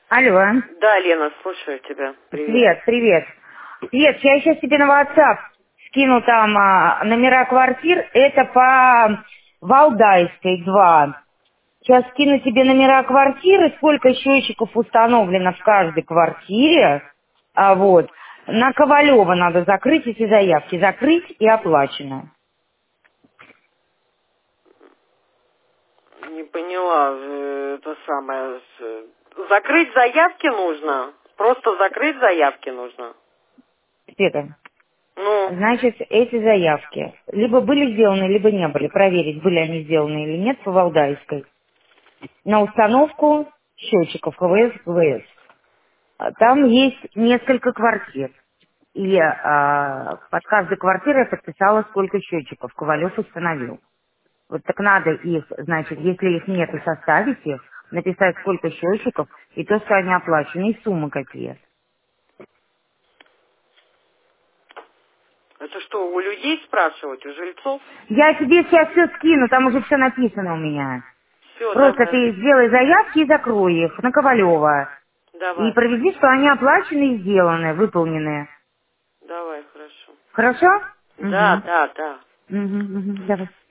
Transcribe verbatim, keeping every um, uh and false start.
Алло. Да, Лена, слушаю тебя. Привет. Свет, привет. Свет, я сейчас тебе на WhatsApp скину там а, номера квартир. Это по Валдайской два. Сейчас скину тебе номера квартиры, сколько счетчиков установлено в каждой квартире. А вот. На Ковалева надо закрыть эти заявки. Закрыть и оплачено. Не поняла, э, это самое. с- Закрыть заявки нужно? Просто закрыть заявки нужно? Света, Ну, значит, эти заявки либо были сделаны, либо не были. Проверить, были они сделаны или нет по Валдайской. На установку счетчиков КВС, КВС. А Там есть несколько квартир. И а, под каждой квартирой я подписала, сколько счетчиков Ковалев установил. Вот так надо их, значит, если их нет, и составить их, написать, сколько счетчиков, и то, что они оплачены, и суммы какие. это что, у людей спрашивать, у жильцов? Я тебе сейчас все скину, там уже все написано у меня. Все, Просто давай. ты сделай заявки и закрой их на Ковалева. И Давай. проведи, что они оплачены и сделаны, выполнены. Давай, хорошо. Хорошо? Да, Угу. да, да. Угу, угу. Давай.